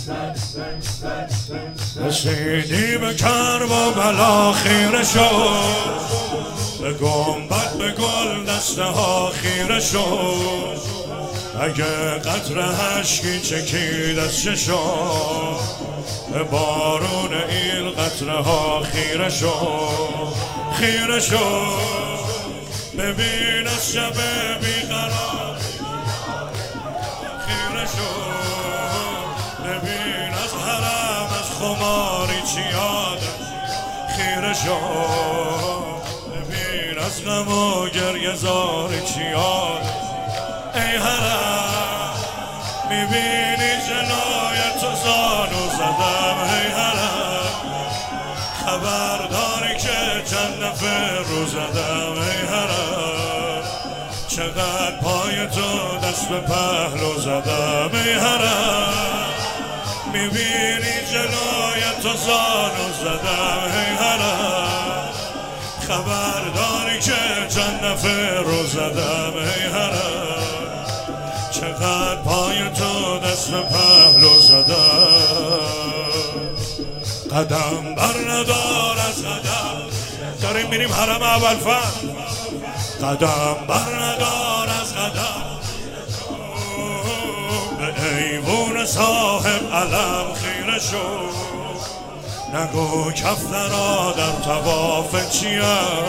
رسیدی به کربلا خیره شد، به گنبد به گل دسته ها خیره شد. اگه قطره اشکی چکید از چشم، به بارون این قطره ها خیره شد، خیره شد. ببین از شب بیقرار خیره شد، ببین از حرم از خماری چی یادش خیره شد، ببین از غم و گریه زاری چی یادش. ای حرم میبینی جلوی تو زانو زدم، ای حرم خبرداری که چند دفعه رو زدم، ای حرم چقدر پای تو دست به پهلو زدم، ای حرم میبینی جلوی تو زانو زدم، ای حرم خبرداری که چند دفعه رو زدم، ای حرم چقدر پای تو دست به پهلو زدم. قدم بر ندار از قدم، داریم میریم حرم اول فن. قدم بر ندار از قدم، به ایوون صاحب علم خیره شد. نگو کفترا در طواف چیه،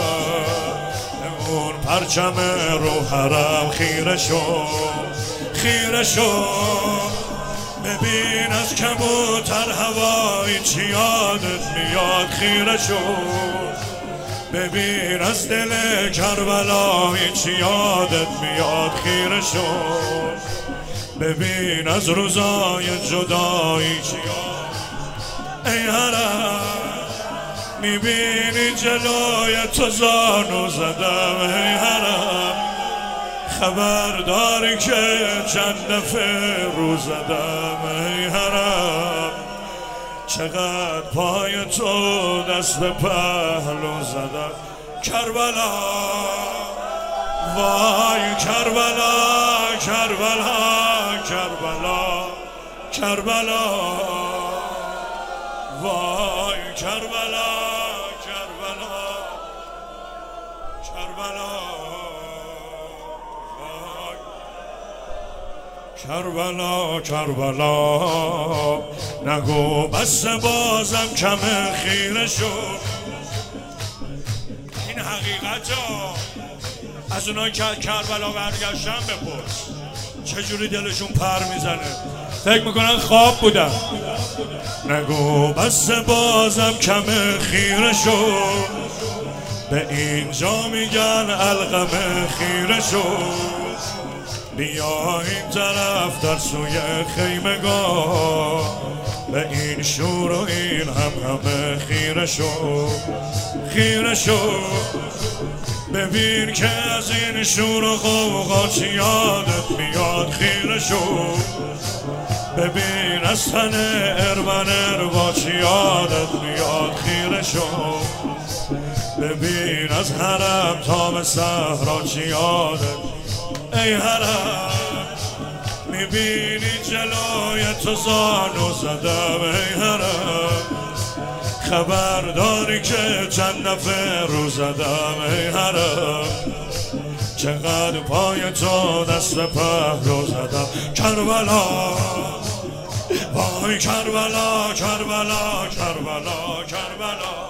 اون پرچم رو حرم خیره شد، خیره شد. ببین از کبوتر هوایی چی یادت میاد خیره شد، ببین از دل کربلایی چی یادت میاد خیره شد، ببین از روزای جدایی چی یاد. ای حرم میبینی جلوی تو زانو زدم، ای حرم خبرداری که چند دفعه رو زدم، ای حرم چقدر پای تو دست به پهلو زدم. کربلا وای کربلا، کربلا کربلا کربلا وای کربلا، کربلا کربلا کربلا کربلا. نگو بس بازم کم خیره شد. این حقیقت ها از اونایی که کربلا برگشتن بپرس چجوری دلشون پر میزنه، فکر میکنن خواب بودن. نگو بس بازم کم خیره شد، به اینجا میگن القمه خیره شد. بیا این طرف در سوی خیمگاه، به این شور و این همه خیره شد، خیره شد. ببین که از این شور و غوغا چی یادت میاد خیره شد، ببین از تن ارمن اروا چی یادت میاد خیره شد، ببین از حرم تا به صحرا چی یادت. ای حرم میبینی جلوی تو زانو زدم، ای حرم خبرداری که چند دفعه رو زدم، ای حرم چقدر پای تو دست به پهلو زدم. کربلا وای کربلا، کربلا کربلا کربلا